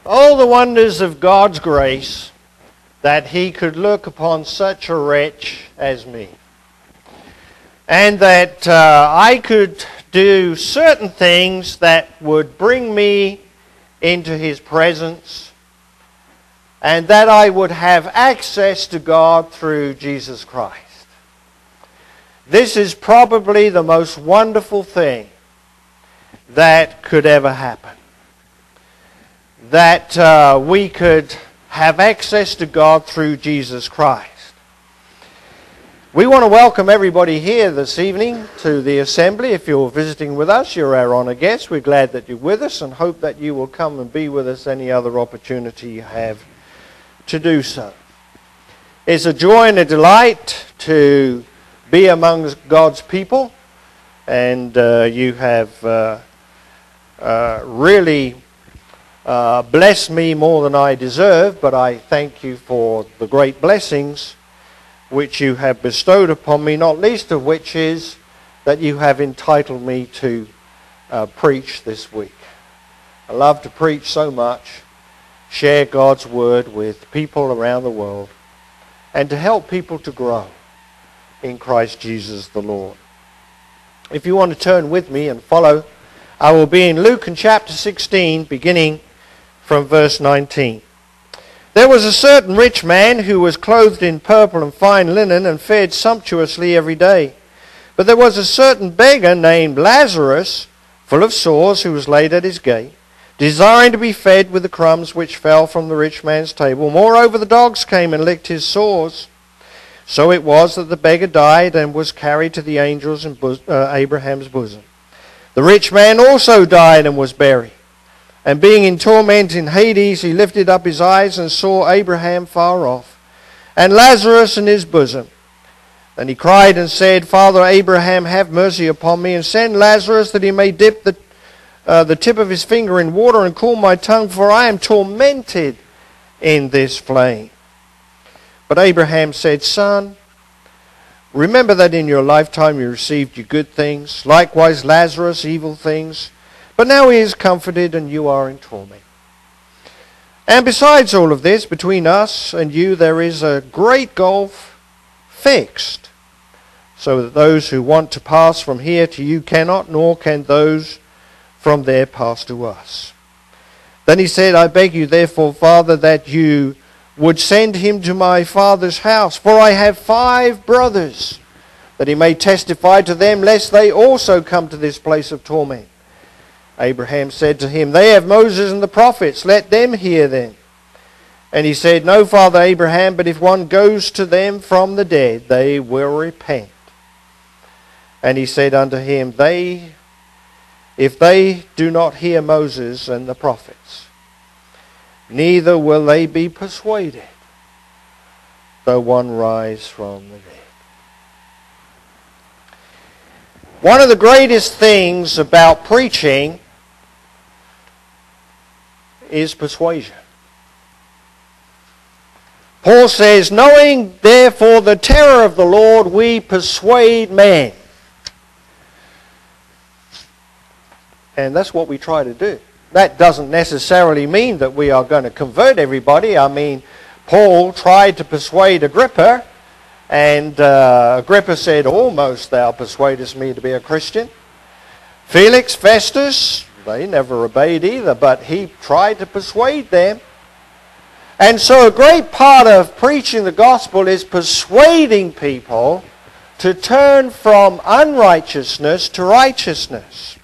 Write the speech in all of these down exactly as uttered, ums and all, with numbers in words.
Oh, the wonders of God's grace that he could look upon such a wretch as me. And that uh, I could do certain things that would bring me into his presence, and that I would have access to God through Jesus Christ. This is probably the most wonderful thing that could ever happen. That uh, we could have access to God through Jesus Christ. We want to welcome everybody here this evening to the assembly. If you're visiting with us, you're our honoured guest. We're glad that you're with us and hope that you will come and be with us any other opportunity you have to do so. It's a joy and a delight to be among God's people, and uh, you have uh, uh, really uh, blessed me more than I deserve, but I thank you for the great blessings which you have bestowed upon me, not least of which is that you have entitled me to uh, preach this week. I love to preach so much, share God's word with people around the world, and to help people to grow in Christ Jesus the Lord. If you want to turn with me and follow, I will be in Luke in chapter sixteen, beginning from verse nineteen. There was a certain rich man who was clothed in purple and fine linen and fared sumptuously every day. But there was a certain beggar named Lazarus, full of sores, who was laid at his gate, desiring to be fed with the crumbs which fell from the rich man's table. Moreover, the dogs came and licked his sores. So it was that the beggar died and was carried to the angels in bos- uh, Abraham's bosom. The rich man also died and was buried. And being in torment in Hades, he lifted up his eyes and saw Abraham far off, and Lazarus in his bosom. Then he cried and said, Father Abraham, have mercy upon me, and send Lazarus that he may dip the, uh, the tip of his finger in water and cool my tongue, for I am tormented in this flame. But Abraham said, Son, remember that in your lifetime you received your good things, likewise Lazarus evil things. But now he is comforted and you are in torment. And besides all of this, between us and you there is a great gulf fixed, so that those who want to pass from here to you cannot, nor can those from there pass to us. Then he said, I beg you therefore, Father, that you would send him to my father's house, for I have five brothers, that he may testify to them, lest they also come to this place of torment. Abraham said to him, They have Moses and the prophets, let them hear them. And he said, No, Father Abraham, but if one goes to them from the dead, they will repent. And he said unto him, They, if they do not hear Moses and the prophets, neither will they be persuaded, though one rise from the dead. One of the greatest things about preaching is persuasion. Paul says, knowing therefore the terror of the Lord, we persuade men. And that's what we try to do. That doesn't necessarily mean that we are going to convert everybody. I mean, Paul tried to persuade Agrippa, and uh, Agrippa said, Almost thou persuadest me to be a Christian. Felix, Festus, they never obeyed either, but he tried to persuade them. And so a great part of preaching the gospel is persuading people to turn from unrighteousness to righteousness.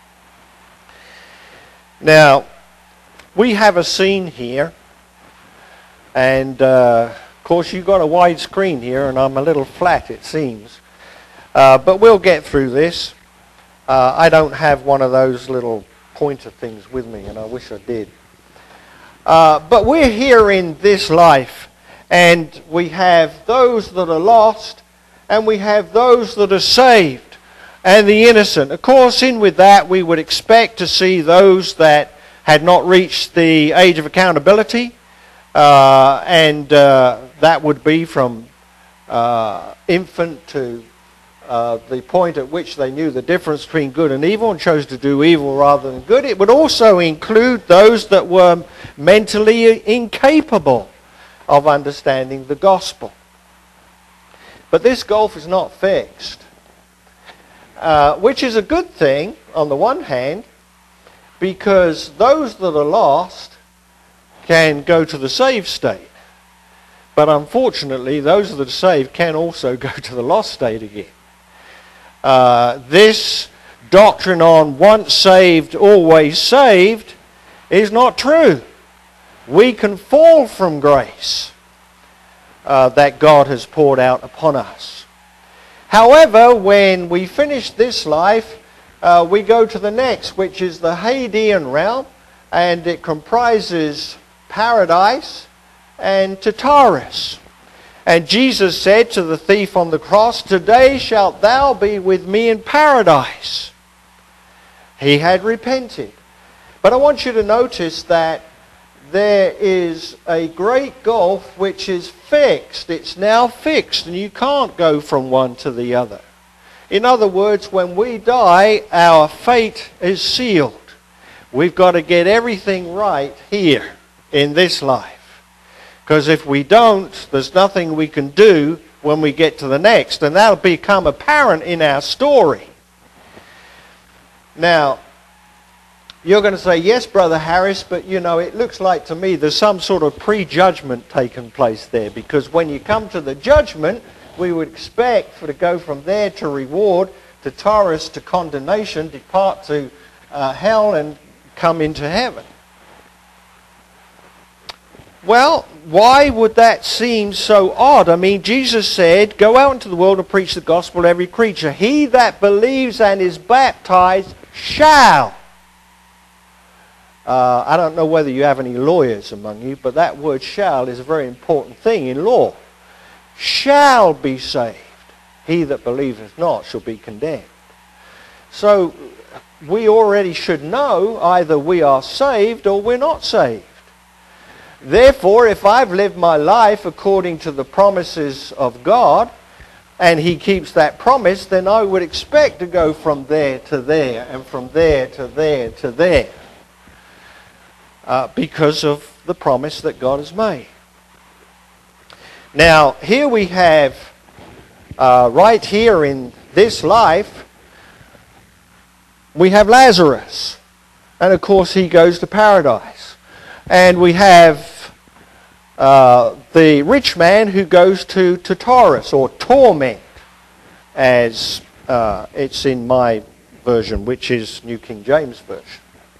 Now, we have a scene here, and uh, of course you've got a wide screen here, and I'm a little flat, it seems. Uh, but we'll get through this. Uh, I don't have one of those little pointer things with me, and I wish I did. Uh, but we're here in this life, and we have those that are lost, and we have those that are saved, and the innocent. Of course, in with that, we would expect to see those that had not reached the age of accountability, uh, and uh, that would be from uh, infant to uh, the point at which they knew the difference between good and evil and chose to do evil rather than good. It would also include those that were mentally incapable of understanding the gospel. But this gulf is not fixed, uh, which is a good thing on the one hand, because those that are lost can go to the saved state. But unfortunately, those that are saved can also go to the lost state again. Uh, this doctrine on once saved, always saved is not true. We can fall from grace uh, that God has poured out upon us. However, when we finish this life, uh, we go to the next, which is the Hadean realm, and it comprises paradise and Tartarus. And Jesus said to the thief on the cross, "Today shalt thou be with me in paradise." He had repented. But I want you to notice that there is a great gulf which is fixed. It's now fixed, and you can't go from one to the other. In other words, when we die, our fate is sealed. We've got to get everything right here in this life. Because if we don't, there's nothing we can do when we get to the next. And that'll become apparent in our story. Now, you're going to say, yes, Brother Harris, but you know, it looks like to me there's some sort of prejudgment taking place there. Because when you come to the judgment, we would expect for to go from there to reward, to Tartarus, to condemnation, depart to uh, hell and come into heaven. Well, why would that seem so odd? I mean, Jesus said, "Go out into the world and preach the gospel to every creature. He that believes and is baptized shall." Uh, I don't know whether you have any lawyers among you, but that word "shall" is a very important thing in law. Shall be saved. He that believeth not shall be condemned. So we already should know either we are saved or we're not saved. Therefore, if I've lived my life according to the promises of God, and He keeps that promise, then I would expect to go from there to there, and from there to there to there, uh, because of the promise that God has made. Now, here we have, uh, right here in this life, we have Lazarus. And of course, he goes to paradise. And we have Uh, the rich man who goes to Tartarus, or torment, as uh, it's in my version, which is New King James Version.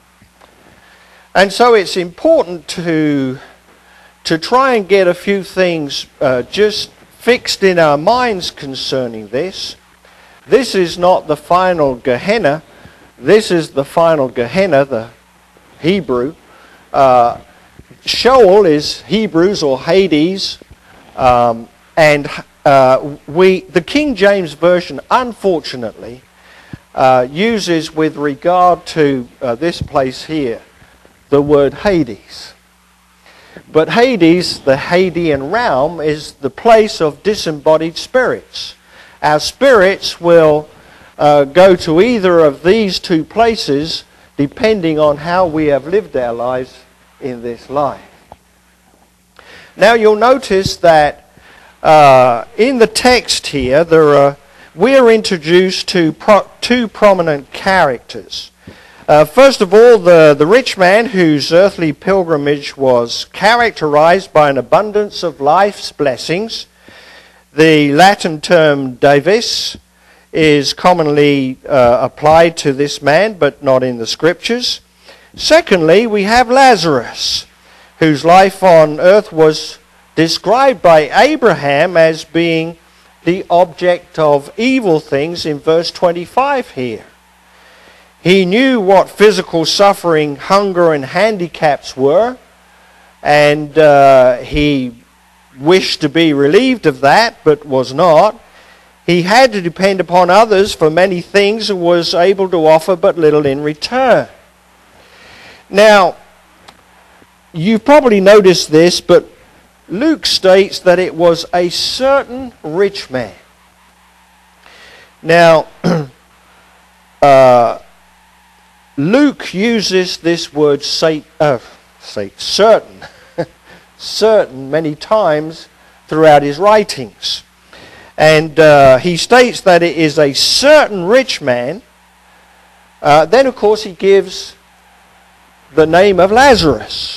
And so it's important to, to try and get a few things uh, just fixed in our minds concerning this. This is not the final Gehenna. This is the final Gehenna, the Hebrew. Uh, Sheol is Hebrews or Hades, um, and uh, we the King James Version, unfortunately, uh, uses with regard to uh, this place here the word Hades. But Hades, the Hadean realm, is the place of disembodied spirits. Our spirits will uh, go to either of these two places depending on how we have lived our lives in this life. Now you'll notice that uh, in the text here, there are, we're introduced to pro- two prominent characters. Uh, first of all, the, the rich man whose earthly pilgrimage was characterized by an abundance of life's blessings. The Latin term dives is commonly uh, applied to this man, but not in the Scriptures. Secondly, we have Lazarus, whose life on earth was described by Abraham as being the object of evil things in verse twenty-five here. He knew what physical suffering, hunger, and handicaps were, and uh, he wished to be relieved of that, but was not. He had to depend upon others for many things and was able to offer but little in return. Now, you've probably noticed this, but Luke states that it was a certain rich man. Now, uh, Luke uses this word Sat- uh, say certain, certain many times throughout his writings. And uh, he states that it is a certain rich man. Uh, then, of course, he gives the name of Lazarus,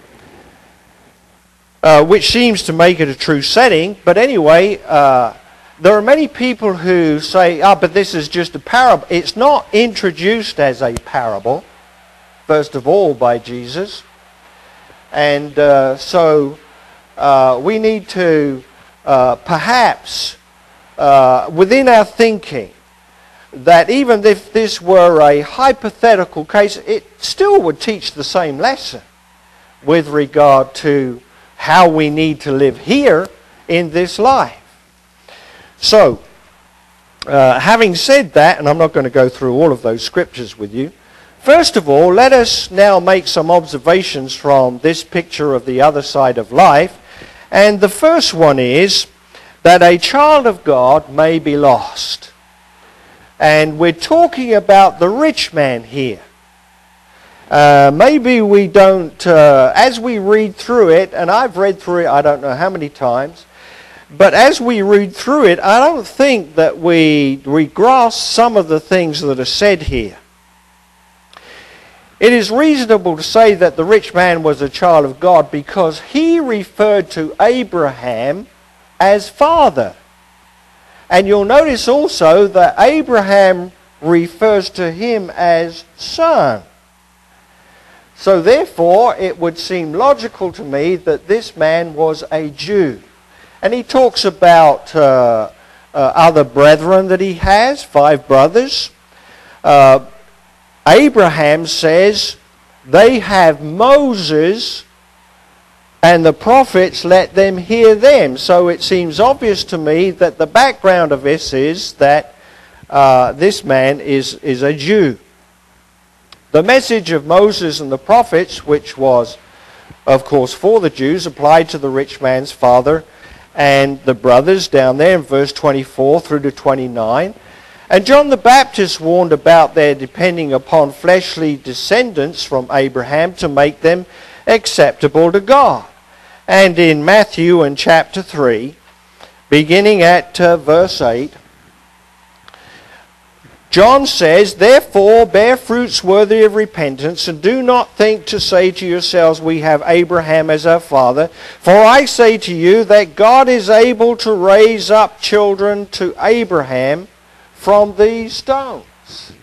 uh, which seems to make it a true setting. But anyway, uh, there are many people who say, ah, but this is just a parable. It's not introduced as a parable, first of all, by Jesus. And uh, so uh, we need to uh, perhaps, uh, within our thinking, that even if this were a hypothetical case, it still would teach the same lesson with regard to how we need to live here in this life. So, uh, having said that, and I'm not going to go through all of those scriptures with you, first of all, let us now make some observations from this picture of the other side of life. And the first one is that a child of God may be lost. And we're talking about the rich man here. Uh, maybe we don't, uh, as we read through it, and I've read through it I don't know how many times, but as we read through it, I don't think that we, we grasp some of the things that are said here. It is reasonable to say that the rich man was a child of God because he referred to Abraham as father. And you'll notice also that Abraham refers to him as son. So therefore, it would seem logical to me that this man was a Jew. And he talks about uh, uh, other brethren that he has, five brothers. Uh, Abraham says, they have Moses and the prophets, let them hear them. So it seems obvious to me that the background of this is that uh, this man is, is a Jew. The message of Moses and the prophets, which was, of course, for the Jews, applied to the rich man's father and the brothers down there in verse twenty-four through to twenty-nine. And John the Baptist warned about their depending upon fleshly descendants from Abraham to make them acceptable to God. And in Matthew and chapter three, beginning at uh, verse eight, John says, therefore bear fruits worthy of repentance, and do not think to say to yourselves, we have Abraham as our father. For I say to you that God is able to raise up children to Abraham from these stones.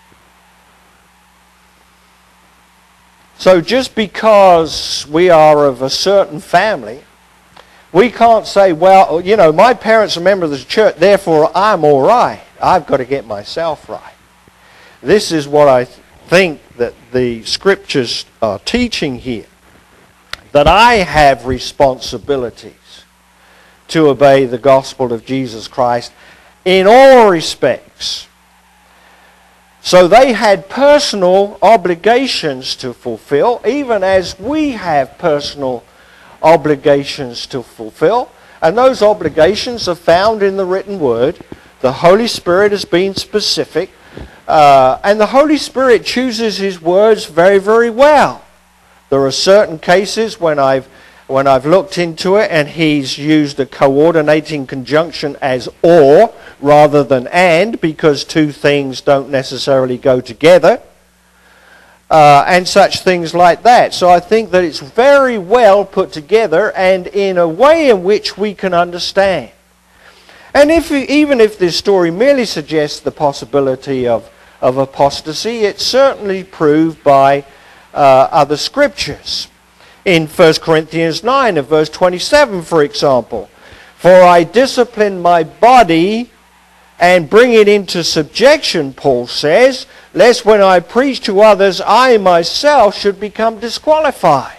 So just because we are of a certain family, we can't say, well, you know, my parents are members of the church, therefore I'm all right. I've got to get myself right. This is what I think that the scriptures are teaching here. That I have responsibilities to obey the gospel of Jesus Christ in all respects. So they had personal obligations to fulfill, even as we have personal obligations to fulfill. And those obligations are found in the written word. The Holy Spirit has been specific. Uh, and the Holy Spirit chooses His words very, very well. There are certain cases when I've when I've looked into it and He's used a coordinating conjunction as or rather than and, because two things don't necessarily go together. Uh, and such things like that. So I think that it's very well put together and in a way in which we can understand. And if even if this story merely suggests the possibility of, of apostasy, it's certainly proved by uh, other scriptures. In First Corinthians nine and verse twenty-seven, for example, for I discipline my body and bring it into subjection, Paul says, lest when I preach to others, I myself should become disqualified.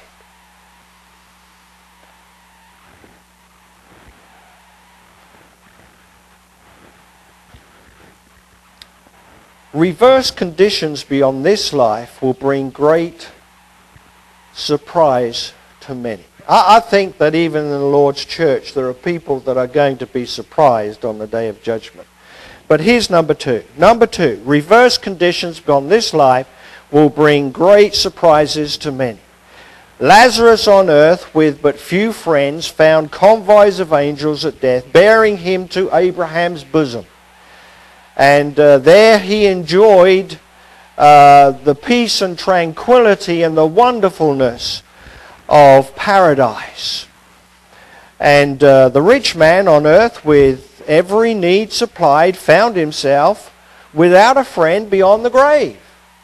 Reverse conditions beyond this life will bring great surprise to many. I, I think that even in the Lord's church, there are people that are going to be surprised on the day of judgment. But here's number two. Number two, reverse conditions beyond this life will bring great surprises to many. Lazarus on earth with but few friends found convoys of angels at death, bearing him to Abraham's bosom. And uh, there he enjoyed uh, the peace and tranquility and the wonderfulness of paradise. And uh, the rich man on earth with every need supplied found himself without a friend beyond the grave.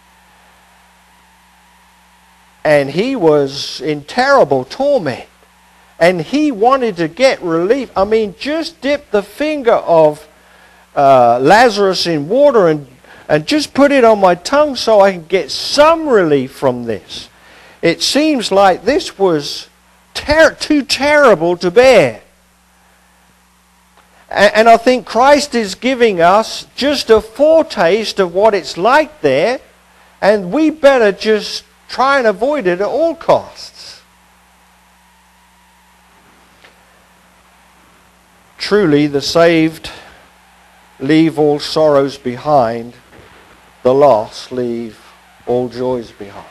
And he was in terrible torment. And he wanted to get relief. I mean, just dip the finger of uh, Lazarus in water and, and just put it on my tongue so I can get some relief from this. It seems like this was ter- too terrible to bear. And, and I think Christ is giving us just a foretaste of what it's like there. And we better just try and avoid it at all costs. Truly, the saved leave all sorrows behind. The lost leave all joys behind.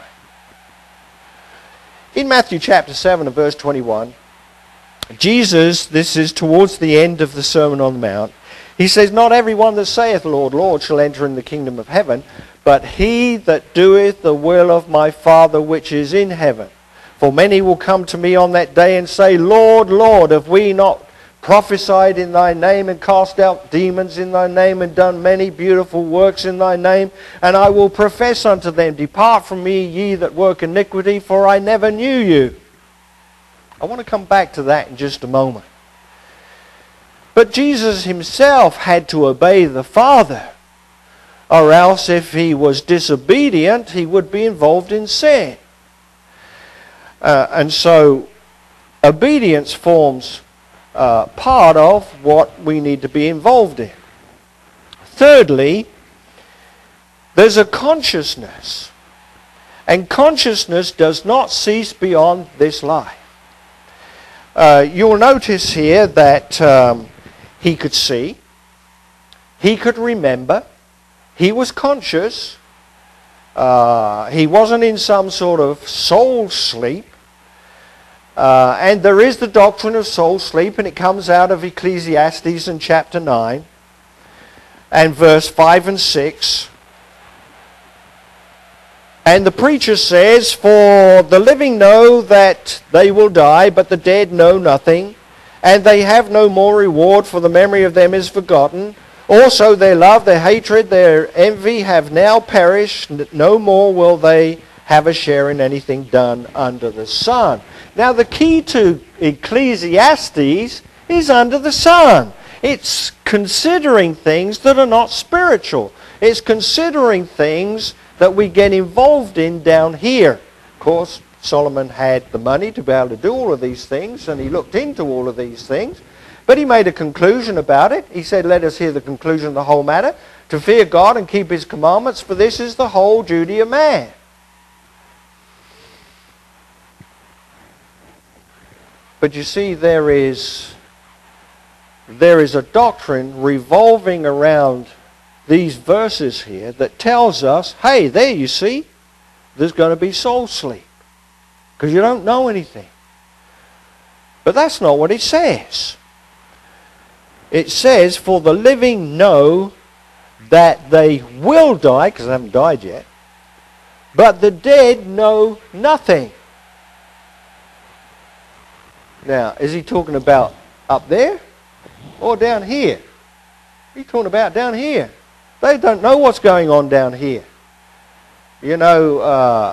In Matthew chapter seven and verse twenty-one, Jesus, this is towards the end of the Sermon on the Mount, he says, "Not everyone that saith, Lord, Lord, shall enter in the kingdom of heaven, but he that doeth the will of my Father which is in heaven. For many will come to me on that day and say, Lord, Lord, have we not prophesied in thy name and cast out demons in thy name and done many beautiful works in thy name? And I will profess unto them, Depart from me, ye that work iniquity, for I never knew you." I want to come back to that in just a moment. But Jesus himself had to obey the Father, or else if he was disobedient, he would be involved in sin. Uh, and so obedience forms uh, part of what we need to be involved in. Thirdly, there's a consciousness. And consciousness does not cease beyond this life. Uh, you'll notice here that um, he could see, he could remember, he was conscious. Uh, he wasn't in some sort of soul sleep. Uh, and there is the doctrine of soul sleep, and it comes out of Ecclesiastes in chapter nine and verse five and six. And the preacher says, "For the living know that they will die, but the dead know nothing, and they have no more reward, for the memory of them is forgotten. Also their love, their hatred, their envy have now perished. No more will they have a share in anything done under the sun." Now the key to Ecclesiastes is under the sun. It's considering things that are not spiritual. It's considering things that we get involved in down here. Of course, Solomon had the money to be able to do all of these things, and he looked into all of these things. But he made a conclusion about it. He said, "Let us hear the conclusion of the whole matter. To fear God and keep his commandments, for this is the whole duty of man." But you see, there is, there is a doctrine revolving around these verses here that tells us, hey, there you see, there's going to be soul sleep. Because you don't know anything. But that's not what it says. It says, "For the living know that they will die," because they haven't died yet, "but the dead know nothing." Now, is he talking about up there or down here? He's talking about down here. They don't know what's going on down here. You know, uh,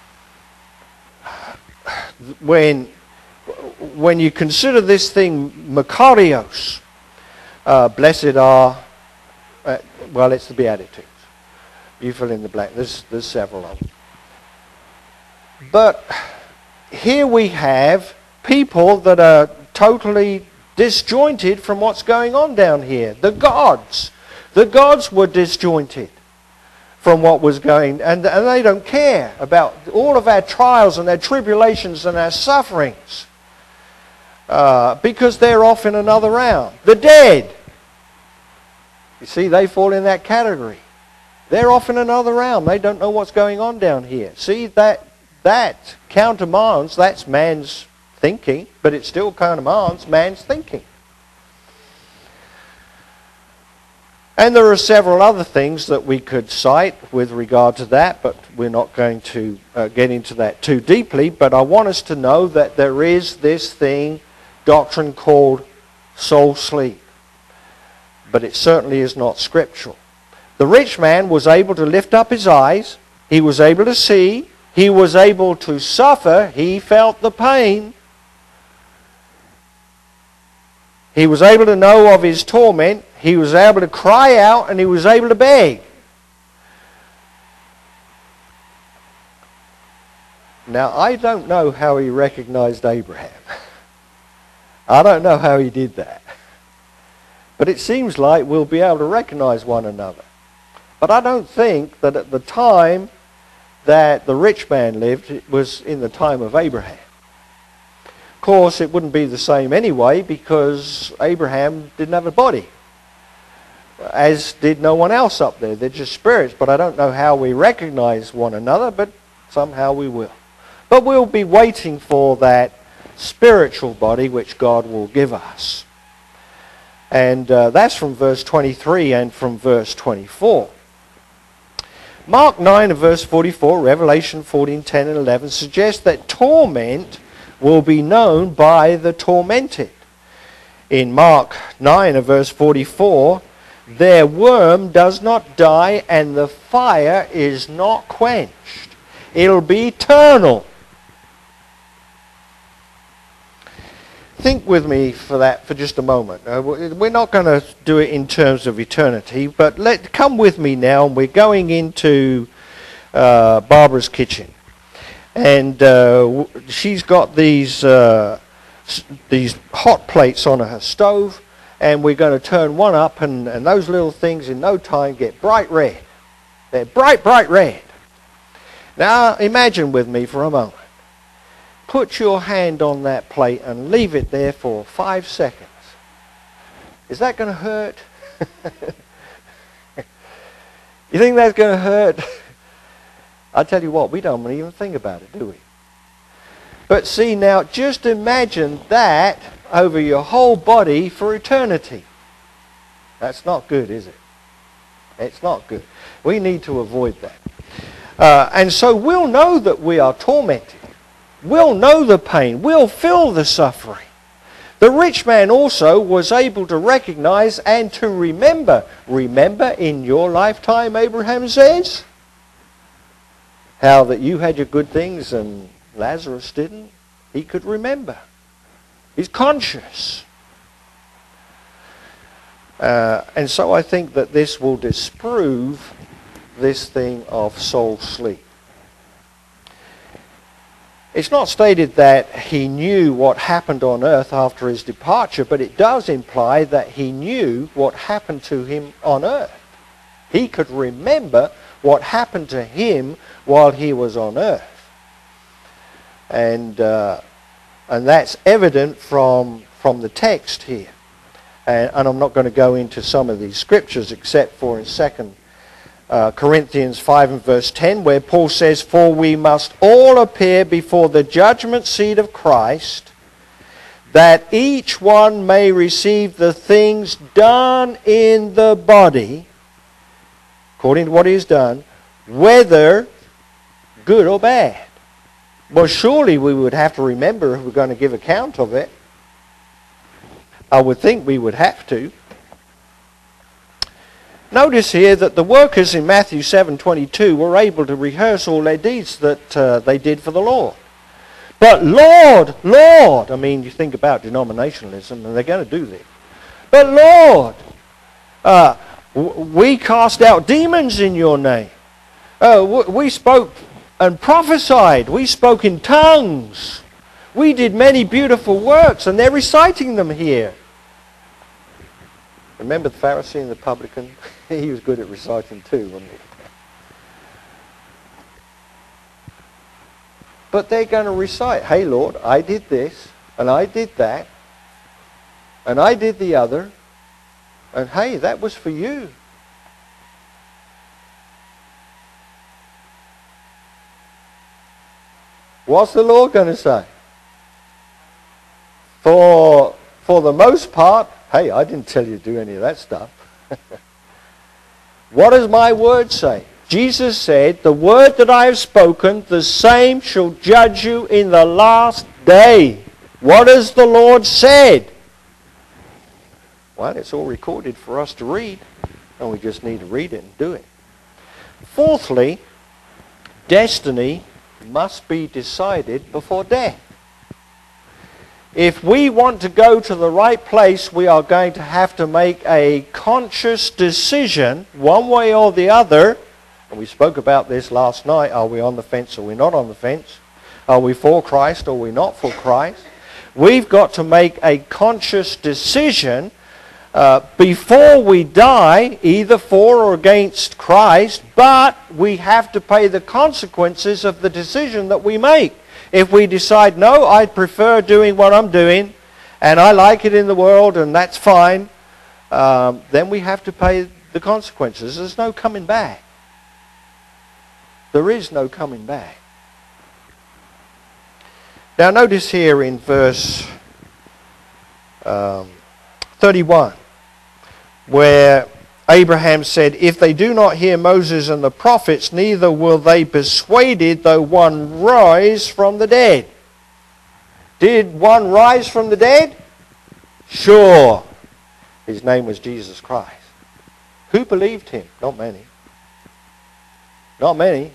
when, when you consider this thing, Makarios, uh, blessed are, uh, well, it's the Beatitudes. You fill in the blank. There's, there's several of them. But here we have people that are totally disjointed from what's going on down here. The gods. The gods were disjointed from what was going, and, and they don't care about all of our trials and our tribulations and our sufferings uh, because they're off in another realm. The dead. You see, they fall in that category. They're off in another realm. They don't know what's going on down here. See, that that countermands, that's man's thinking, but it still countermands man's thinking. And there are several other things that we could cite with regard to that, but we're not going to uh, get into that too deeply. But I want us to know that there is this thing, doctrine called soul sleep. But it certainly is not scriptural. The rich man was able to lift up his eyes. He was able to see. He was able to suffer. He felt the pain. He was able to know of his torment. He was able to cry out, and he was able to beg. Now, I don't know how he recognized Abraham. I don't know how he did that. But it seems like we'll be able to recognize one another. But I don't think that at the time that the rich man lived, it was in the time of Abraham. Of course, it wouldn't be the same anyway, because Abraham didn't have a body, as did no one else up there. They're just spirits, but I don't know how we recognize one another, but somehow we will. But we'll be waiting for that spiritual body which God will give us. And uh, that's from verse twenty-three and from verse twenty-four. Mark nine and verse forty-four, Revelation fourteen, ten and eleven suggest that torment will be known by the tormented. In Mark nine and verse forty-four, their worm does not die and the fire is not quenched. It'll be eternal. Think with me for that for just a moment. Uh, we're not going to do it in terms of eternity, but let come with me now. We're going into uh, Barbara's kitchen, and uh, she's got these uh, these hot plates on her stove, and we're going to turn one up, and, and those little things in no time get bright red. They're bright, bright red. Now imagine with me for a moment. Put your hand on that plate and leave it there for five seconds. Is that going to hurt? You think that's going to hurt? I tell you what, we don't even think about it, do we? But see now, just imagine that over your whole body for eternity. That's not good, is it? It's not good. We need to avoid that. Uh, and so we'll know that we are tormented. We'll know the pain. We'll feel the suffering. The rich man also was able to recognize and to remember. Remember in your lifetime, Abraham says, how that you had your good things and Lazarus didn't. He could remember. He's conscious. Uh, and so I think that this will disprove this thing of soul sleep. It's not stated that he knew what happened on earth after his departure, but it does imply that he knew what happened to him on earth. He could remember what happened to him while he was on earth. And uh, and that's evident from, from the text here. And, and I'm not going to go into some of these scriptures except for in Second Uh, Corinthians five and verse ten, where Paul says, "For we must all appear before the judgment seat of Christ, that each one may receive the things done in the body, according to what he has done, whether good or bad." Well, surely we would have to remember if we're going to give account of it. I would think we would have to. Notice here that the workers in Matthew seven twenty-two were able to rehearse all their deeds that uh, they did for the Lord. But Lord, Lord, I mean, you think about denominationalism, and they're going to do this. But Lord, uh, we cast out demons in your name. Uh, we spoke and prophesied. We spoke in tongues. We did many beautiful works, and they're reciting them here. Remember the Pharisee and the publican? He was good at reciting too, wasn't he? But they're going to recite, "Hey Lord, I did this, and I did that, and I did the other, and hey, that was for you." What's the Lord going to say? For, for the most part, hey, I didn't tell you to do any of that stuff. What does my word say? Jesus said, the word that I have spoken, the same shall judge you in the last day. What has the Lord said? Well, it's all recorded for us to read, and we just need to read it and do it. Fourthly, destiny must be decided before death. If we want to go to the right place, we are going to have to make a conscious decision, one way or the other. And we spoke about this last night. Are we on the fence or are we not on the fence? Are we for Christ or are we not for Christ? We've got to make a conscious decision uh, before we die, either for or against Christ, but we have to pay the consequences of the decision that we make. If we decide, no, I prefer doing what I'm doing, and I like it in the world, and that's fine, um, then we have to pay the consequences. There's no coming back. There is no coming back. Now notice here in verse um, thirty-one, where Abraham said, if they do not hear Moses and the prophets, neither will they be persuaded though one rise from the dead. Did one rise from the dead? Sure. His name was Jesus Christ. Who believed him? Not many. Not many.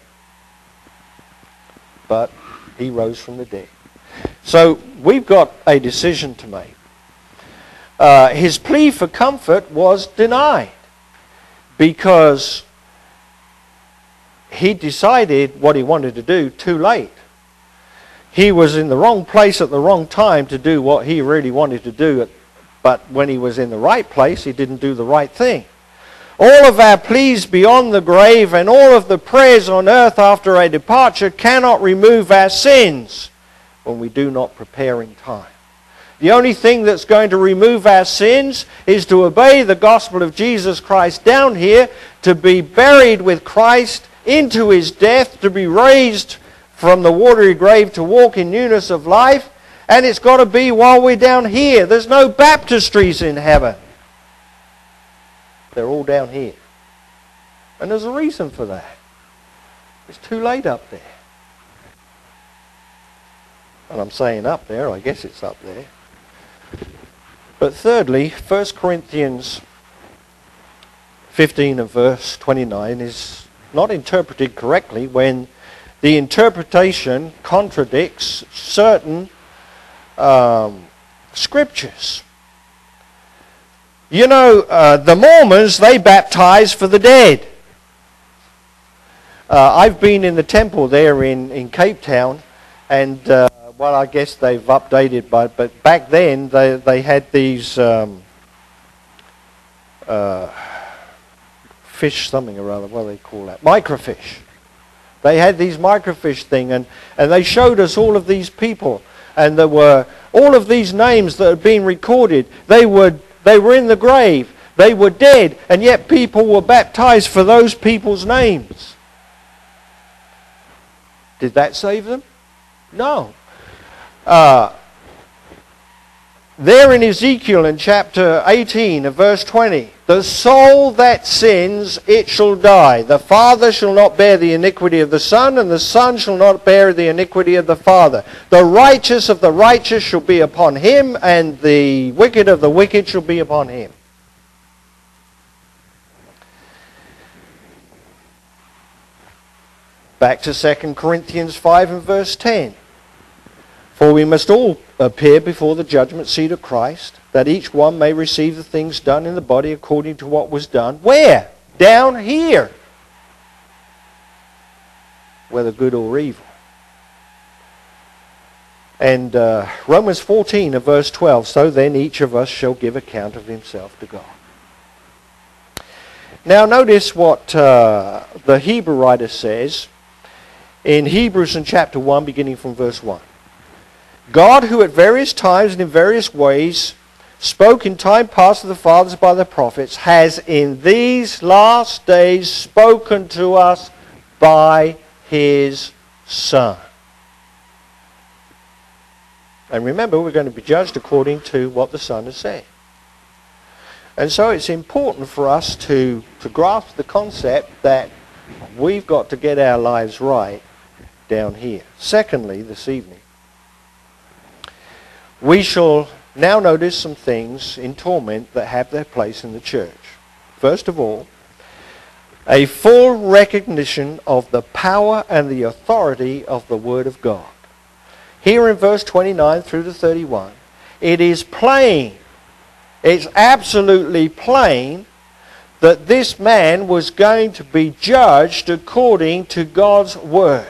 But he rose from the dead. So we've got a decision to make. Uh, his plea for comfort was denied, because he decided what he wanted to do too late. He was in the wrong place at the wrong time to do what he really wanted to do, but when he was in the right place, he didn't do the right thing. All of our pleas beyond the grave and all of the prayers on earth after a departure cannot remove our sins when we do not prepare in time. The only thing that's going to remove our sins is to obey the gospel of Jesus Christ down here, to be buried with Christ into his death, to be raised from the watery grave to walk in newness of life. And it's got to be while we're down here. There's no baptistries in heaven. They're all down here. And there's a reason for that. It's too late up there. And I'm saying up there, I guess it's up there. But thirdly, First Corinthians fifteen and verse twenty-nine is not interpreted correctly when the interpretation contradicts certain um, scriptures. You know, uh, the Mormons, they baptize for the dead. Uh, I've been in the temple there in, in Cape Town, and uh, well, I guess they've updated, but, but back then they, they had these um, uh, fish something or other, what do they call that? Microfish. They had these microfish thing, and, and they showed us all of these people, and there were all of these names that had been recorded. They were, they were in the grave. They were dead, and yet people were baptized for those people's names. Did that save them? No. Uh, there in Ezekiel in chapter eighteen and verse twenty, the soul that sins, it shall die. The father shall not bear the iniquity of the son, and the son shall not bear the iniquity of the father. The righteous of the righteous shall be upon him, and the wicked of the wicked shall be upon him. Back to Second Corinthians five and verse ten. For we must all appear before the judgment seat of Christ, that each one may receive the things done in the body according to what was done. Where? Down here. Whether good or evil. And uh, Romans fourteen and verse twelve, so then each of us shall give account of himself to God. Now notice what uh, the Hebrew writer says in Hebrews in chapter one, beginning from verse one. God, who at various times and in various ways spoke in time past to the fathers by the prophets, has in these last days spoken to us by his Son. And remember, we're going to be judged according to what the Son has said. And so it's important for us to, to grasp the concept that we've got to get our lives right down here. Secondly, this evening, we shall now notice some things in torment that have their place in the church. First of all, a full recognition of the power and the authority of the Word of God. Here in verse twenty-nine through to thirty-one, it is plain, it's absolutely plain that this man was going to be judged according to God's Word.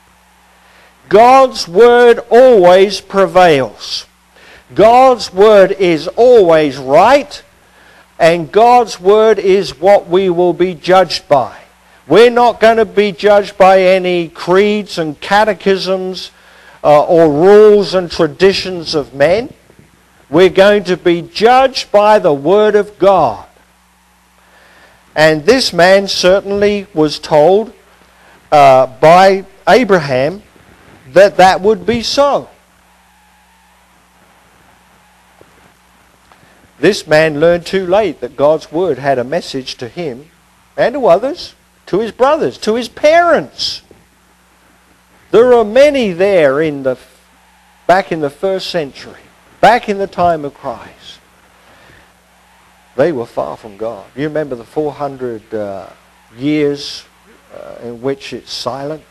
God's Word always prevails. God's Word is always right, and God's Word is what we will be judged by. We're not going to be judged by any creeds and catechisms uh, or rules and traditions of men. We're going to be judged by the Word of God. And this man certainly was told uh, by Abraham that that would be so. This man learned too late that God's Word had a message to him and to others, to his brothers, to his parents. There are many there in the back in the first century, back in the time of Christ. They were far from God. You remember the four hundred uh, years uh, in which it's silent?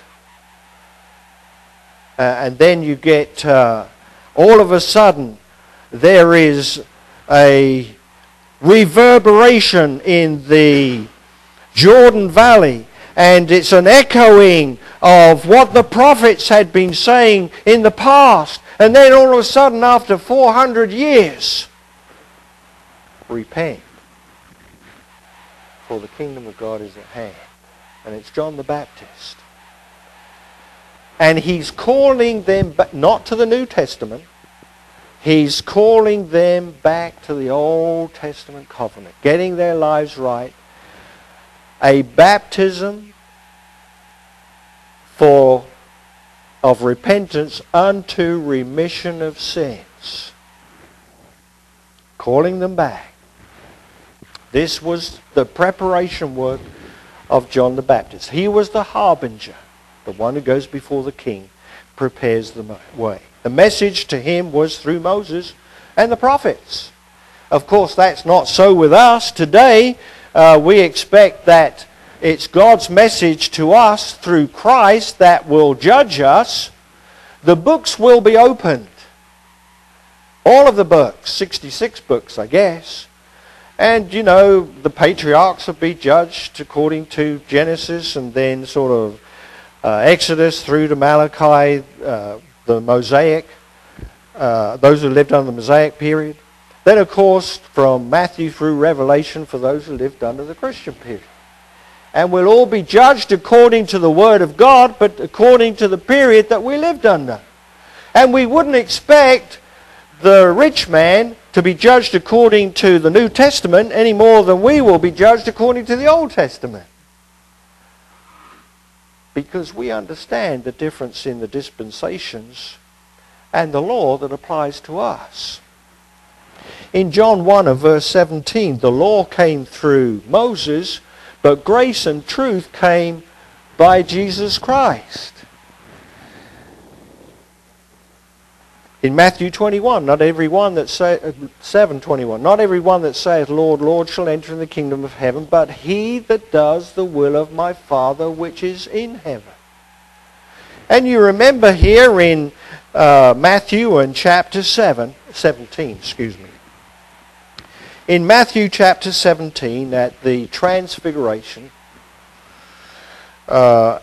Uh, and then you get, uh, all of a sudden, there is a reverberation in the Jordan Valley, and it's an echoing of what the prophets had been saying in the past. And then all of a sudden, after four hundred years, repent, for the kingdom of God is at hand. And it's John the Baptist. And he's calling them back, not to the New Testament, he's calling them back to the Old Testament covenant, getting their lives right. A baptism for of repentance unto remission of sins. Calling them back. This was the preparation work of John the Baptist. He was the harbinger, the one who goes before the king, prepares the way. The message to him was through Moses and the prophets. Of course, that's not so with us. Today, uh, we expect that it's God's message to us through Christ that will judge us. The books will be opened. All of the books, sixty-six books, I guess. And, you know, the patriarchs will be judged according to Genesis and then sort of uh, Exodus through to Malachi, uh, the Mosaic, uh, those who lived under the Mosaic period. Then, of course, from Matthew through Revelation for those who lived under the Christian period. And we'll all be judged according to the Word of God, but according to the period that we lived under. And we wouldn't expect the rich man to be judged according to the New Testament any more than we will be judged according to the Old Testament. Because we understand the difference in the dispensations and the law that applies to us. In John one and verse seventeen, the law came through Moses, but grace and truth came by Jesus Christ. In Matthew twenty-one, not every one that say, seven twenty-one, not every one that saith, Lord, Lord, shall enter in the kingdom of heaven, but he that does the will of my Father which is in heaven. And you remember here in uh, Matthew and chapter seven, seventeen, excuse me. In Matthew chapter seventeen, at the Transfiguration, uh,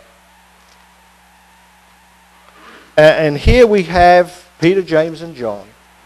and here we have Peter, James, and John.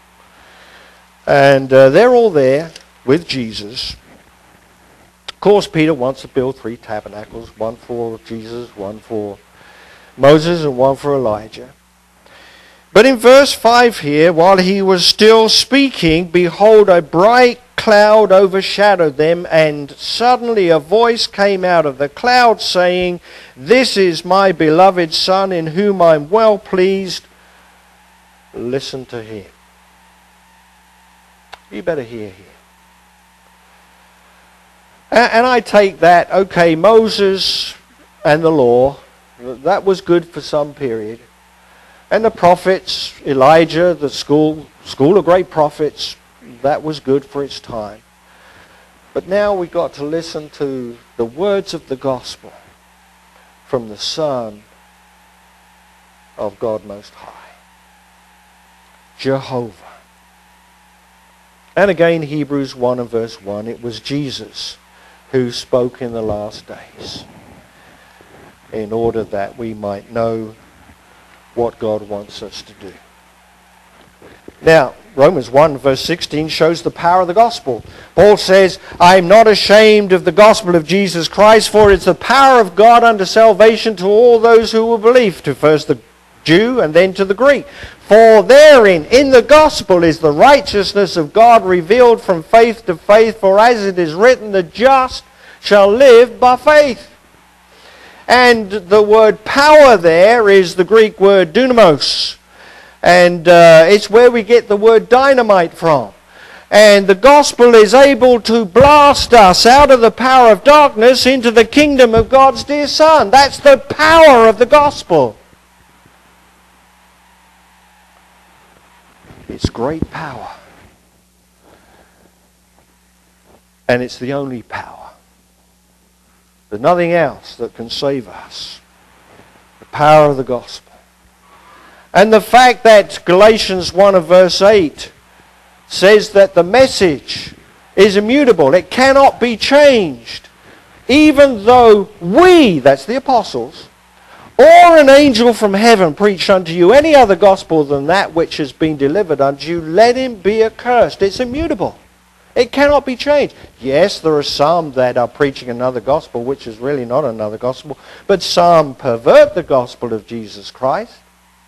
And uh, they're all there with Jesus. Of course, Peter wants to build three tabernacles, one for Jesus, one for Moses, and one for Elijah. But in verse five here, while he was still speaking, behold, a bright cloud overshadowed them, and suddenly a voice came out of the cloud saying, This is my beloved Son, in whom I am well pleased. listen to him. You better hear him. And, and I take that, okay, Moses and the law, that was good for some period. And the prophets, Elijah, the school, school of great prophets, that was good for its time. But now we've got to listen to the words of the gospel from the Son of God Most High, Jehovah. And again, Hebrews one and verse one, it was Jesus who spoke in the last days in order that we might know what God wants us to do. Now, Romans one verse sixteen shows the power of the gospel. Paul says, I am not ashamed of the gospel of Jesus Christ, for it's the power of God unto salvation to all those who will believe, to first the Jew and then to the Greek. For therein, in the gospel, is the righteousness of God revealed from faith to faith, for as it is written, the just shall live by faith. And the word power there is the Greek word dunamos. And uh, it's where we get the word dynamite from. And the gospel is able to blast us out of the power of darkness into the kingdom of God's dear Son. That's the power of the gospel. It's great power. And it's the only power. There's nothing else that can save us. The power of the gospel. And the fact that Galatians one and verse eight says that the message is immutable. It cannot be changed. Even though we, that's the apostles, or an angel from heaven preach unto you any other gospel than that which has been delivered unto you, let him be accursed. It's immutable. It cannot be changed. Yes, there are some that are preaching another gospel, which is really not another gospel, but some pervert the gospel of Jesus Christ.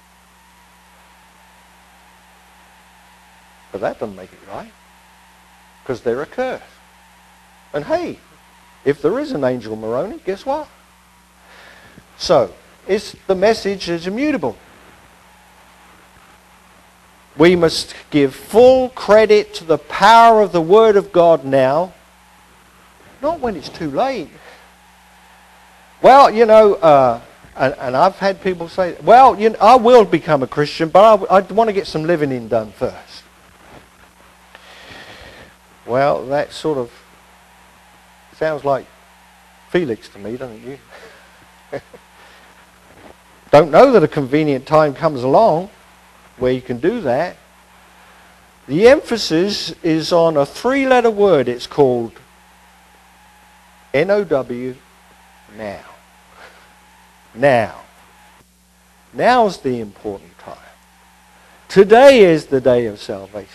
But that doesn't make it right, because they're accursed. And hey, if there is an angel Moroni, guess what? So, it's, the message is immutable. We must give full credit to the power of the Word of God now, not when it's too late. Well, you know, uh, and, and I've had people say, well, you know, I will become a Christian, but I, I want to get some living in done first. Well, that sort of sounds like Felix to me, doesn't you? Don't know that a convenient time comes along where you can do that. The emphasis is on a three-letter word. It's called N O W, now. Now. Now's the important time. Today is the day of salvation.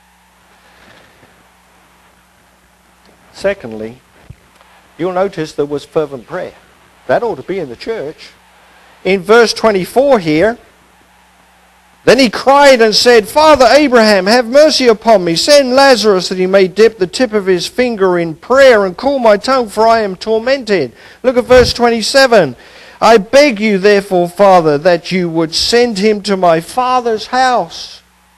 Secondly, you'll notice there was fervent prayer. That ought to be in the church. In verse twenty-four here, then he cried and said, Father Abraham, have mercy upon me. Send Lazarus that he may dip the tip of his finger in prayer and cool my tongue, for I am tormented. Look at verse twenty-seven. I beg you, therefore, Father, that you would send him to my father's house.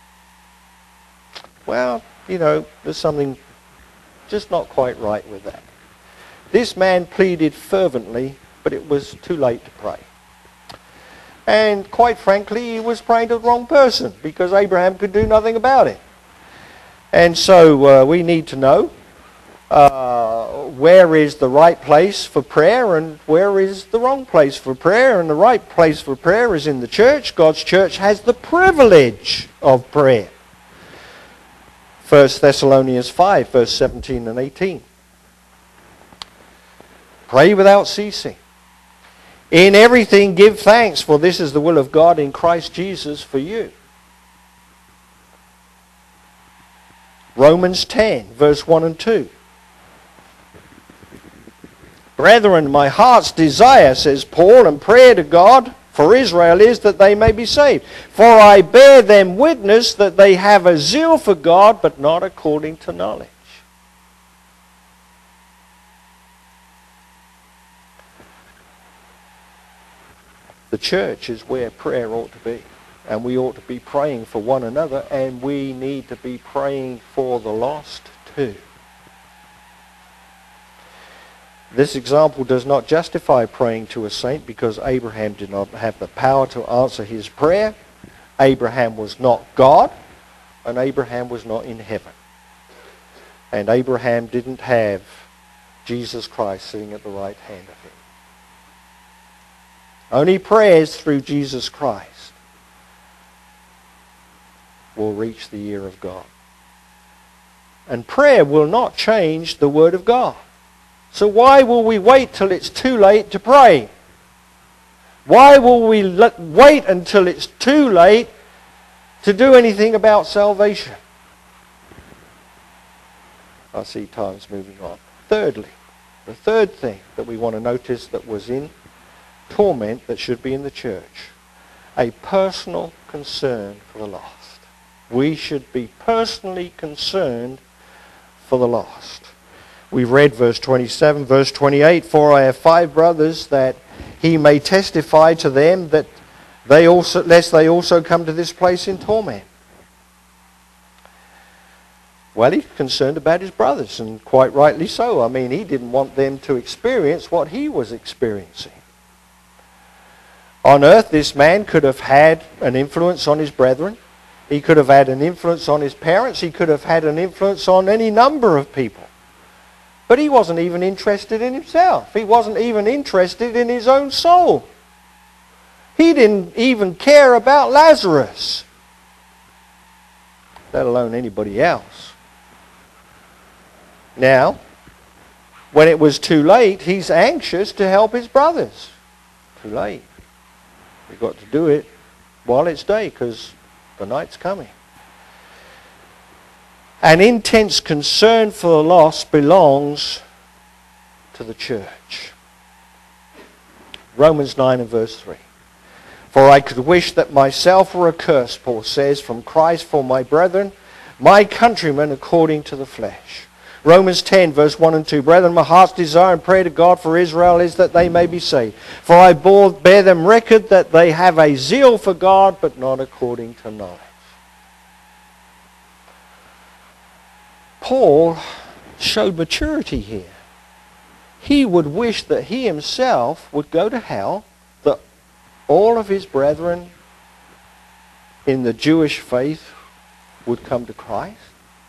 Well, you know, there's something just not quite right with that. This man pleaded fervently, but it was too late to pray. And quite frankly, he was praying to the wrong person, because Abraham could do nothing about it. And so uh, we need to know uh, where is the right place for prayer and where is the wrong place for prayer. And the right place for prayer is in the church. God's church has the privilege of prayer. First Thessalonians five, verse seventeen and eighteen. Pray without ceasing. In everything give thanks, for this is the will of God in Christ Jesus for you. Romans ten, verse one and two. Brethren, my heart's desire, says Paul, and prayer to God for Israel is that they may be saved. For I bear them witness that they have a zeal for God, but not according to knowledge. The church is where prayer ought to be. And we ought to be praying for one another, and we need to be praying for the lost too. This example does not justify praying to a saint, because Abraham did not have the power to answer his prayer. Abraham was not God, and Abraham was not in heaven. And Abraham didn't have Jesus Christ sitting at the right hand of him. Only prayers through Jesus Christ will reach the ear of God. And prayer will not change the Word of God. So why will we wait till it's too late to pray? Why will we let, wait until it's too late to do anything about salvation? I see time's moving on. Thirdly, the third thing that we want to notice that was in torment that should be in the church, a personal concern for the lost. We should be personally concerned for the lost. We read verse twenty-seven, verse twenty-eight, "For I have five brothers, that he may testify to them, that they also, lest they also come to this place in torment." Well, he's concerned about his brothers, and quite rightly so. I mean, he didn't want them to experience what he was experiencing. On earth, this man could have had an influence on his brethren. He could have had an influence on his parents. He could have had an influence on any number of people. But he wasn't even interested in himself. He wasn't even interested in his own soul. He didn't even care about Lazarus, let alone anybody else. Now, when it was too late, he's anxious to help his brothers. Too late. We've got to do it while it's day, because the night's coming. An intense concern for the lost belongs to the church. Romans nine and verse three. "For I could wish that myself were accursed," Paul says, "from Christ for my brethren, my countrymen according to the flesh." Romans ten verse one and two. "Brethren, my heart's desire and prayer to God for Israel is that they may be saved. For I bear them record that they have a zeal for God, but not according to knowledge." Paul showed maturity here. He would wish that he himself would go to hell, that all of his brethren in the Jewish faith would come to Christ.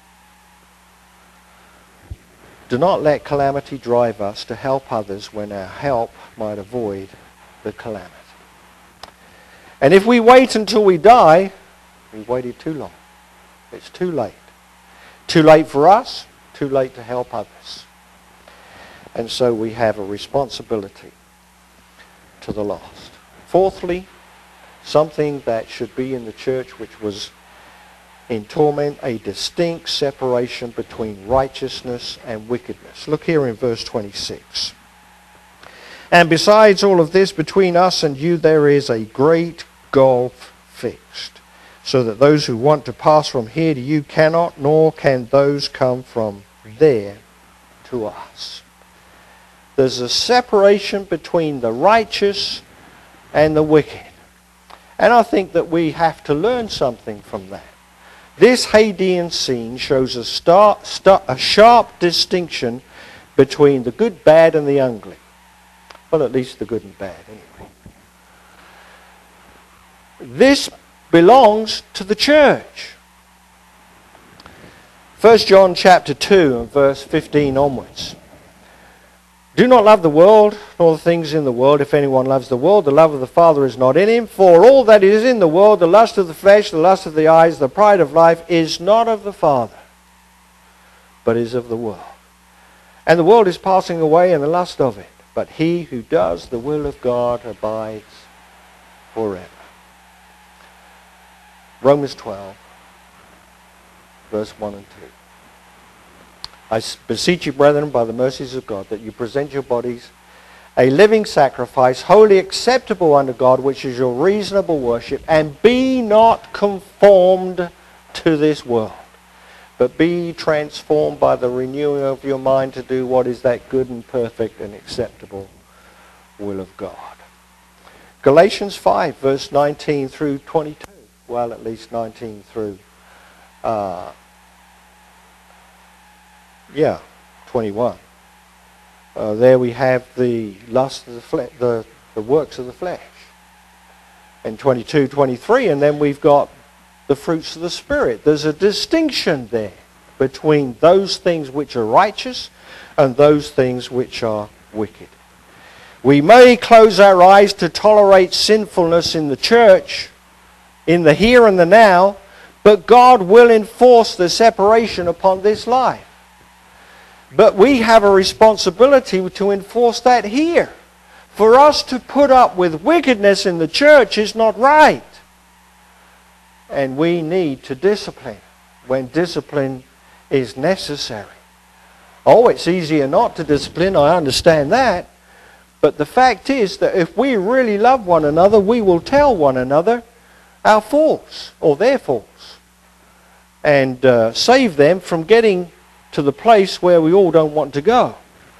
Do not let calamity drive us to help others when our help might avoid the calamity. And if we wait until we die, we've waited too long. It's too late. Too late for us, too late to help others. And so we have a responsibility to the lost. Fourthly, something that should be in the church which was in torment, a distinct separation between righteousness and wickedness. Look here in verse twenty-six. "And besides all of this, between us and you there is a great gulf fixed, so that those who want to pass from here to you cannot, nor can those come from there to us." There's a separation between the righteous and the wicked. And I think that we have to learn something from that. This Hadean scene shows a, star, star, a sharp distinction between the good, bad, and the ugly. Well, at least the good and bad, anyway. This belongs to the church. First John chapter two and verse fifteen onwards. "Do not love the world, nor the things in the world. If anyone loves the world, the love of the Father is not in him. For all that is in the world, the lust of the flesh, the lust of the eyes, the pride of life, is not of the Father, but is of the world. And the world is passing away, and the lust of it. But he who does the will of God abides forever." Romans twelve, verse one and two. "I beseech you, brethren, by the mercies of God, that you present your bodies a living sacrifice, wholly acceptable unto God, which is your reasonable worship, and be not conformed to this world, but be transformed by the renewing of your mind to do what is that good and perfect and acceptable will of God." Galatians five, verse nineteen through twenty-two. well, at least nineteen through, uh, yeah, twenty-one. Uh, there we have the lust of the flesh, the, the works of the flesh. And twenty-two, twenty-three, and then we've got the fruits of the Spirit. There's a distinction there between those things which are righteous and those things which are wicked. We may close our eyes to tolerate sinfulness in the church, in the here and the now, but God will enforce the separation upon this life. But we have a responsibility to enforce that here. For us to put up with wickedness in the church is not right. And we need to discipline when discipline is necessary. Oh, it's easier not to discipline, I understand that. But the fact is that if we really love one another, we will tell one another our faults or their faults. And uh, save them from getting to the place where we all don't want to go.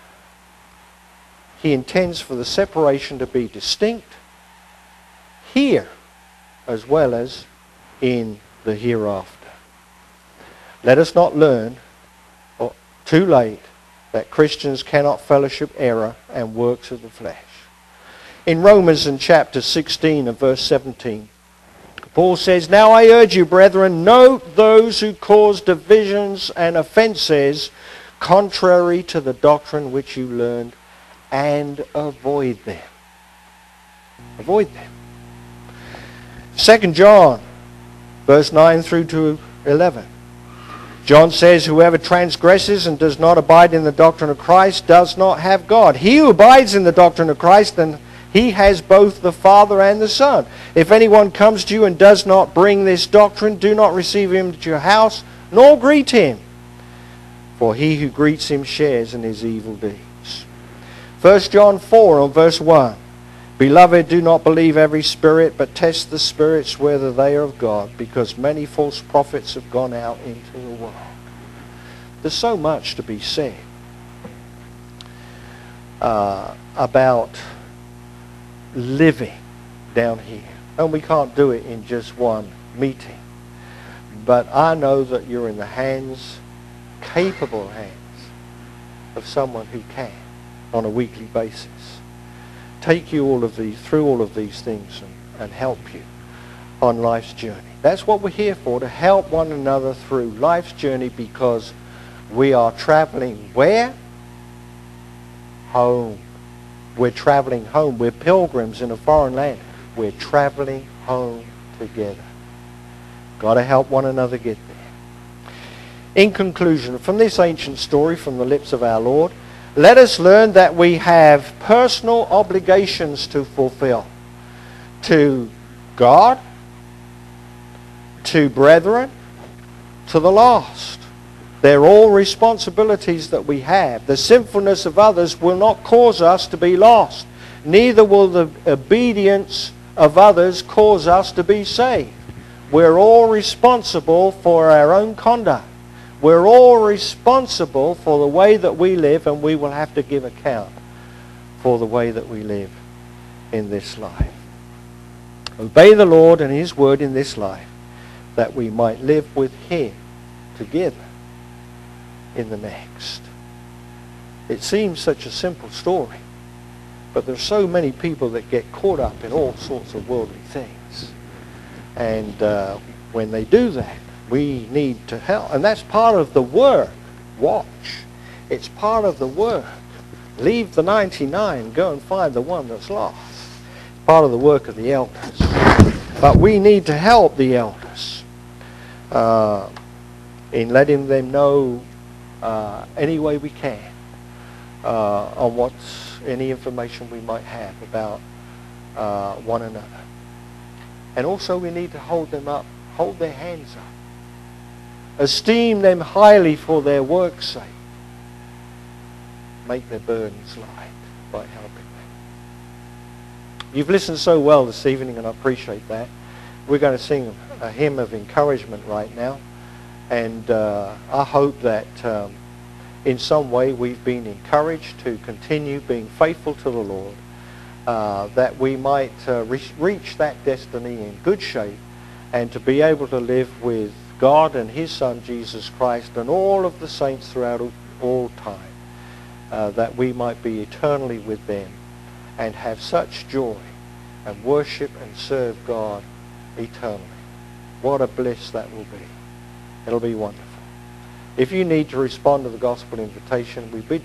He intends for the separation to be distinct here as well as in the hereafter. Let us not learn or, too late that Christians cannot fellowship error and works of the flesh. In Romans in chapter sixteen and verse seventeen, Paul says, "Now I urge you, brethren, note those who cause divisions and offences contrary to the doctrine which you learned, and avoid them." Avoid them. Second John, verse nine through to eleven. John says, "Whoever transgresses and does not abide in the doctrine of Christ does not have God. He who abides in the doctrine of Christ, then he has both the Father and the Son. If anyone comes to you and does not bring this doctrine, do not receive him to your house, nor greet him. For he who greets him shares in his evil deeds." First John four on verse one. "Beloved, do not believe every spirit, but test the spirits whether they are of God, because many false prophets have gone out into the world." There's so much to be said uh, about living down here. And we can't do it in just one meeting. But I know that you're in the hands, capable hands, of someone who can, on a weekly basis, take you all of these through all of these things and, and help you on life's journey. That's what we're here for, to help one another through life's journey, because we are traveling where? Home. We're traveling home. We're pilgrims in a foreign land. We're traveling home together. Got to help one another get there. In conclusion, from this ancient story from the lips of our Lord, let us learn that we have personal obligations to fulfill to God, to brethren, to the lost. They're all responsibilities that we have. The sinfulness of others will not cause us to be lost. Neither will the obedience of others cause us to be saved. We're all responsible for our own conduct. We're all responsible for the way that we live, and we will have to give account for the way that we live in this life. Obey the Lord and His word in this life, that we might live with Him together in the next. It seems such a simple story, but there's so many people that get caught up in all sorts of worldly things. And uh, when they do that, we need to help. And that's part of the work. Watch. It's part of the work. Leave the ninety-nine, go and find the one that's lost. It's part of the work of the elders. But we need to help the elders uh, in letting them know uh, any way we can uh, on what's any information we might have about uh, one another. And also we need to hold them up, hold their hands up. Esteem them highly for their work's sake. Make their burdens light by helping them. You've listened so well this evening, and I appreciate that. We're going to sing a hymn of encouragement right now. And uh, I hope that um, in some way we've been encouraged to continue being faithful to the Lord, uh, that we might uh, re- reach that destiny in good shape, and to be able to live with God and his Son Jesus Christ and all of the saints throughout all time, uh, that we might be eternally with them and have such joy and worship and serve God eternally. What a bliss that will be. It'll be wonderful. If you need to respond to the gospel invitation, we bid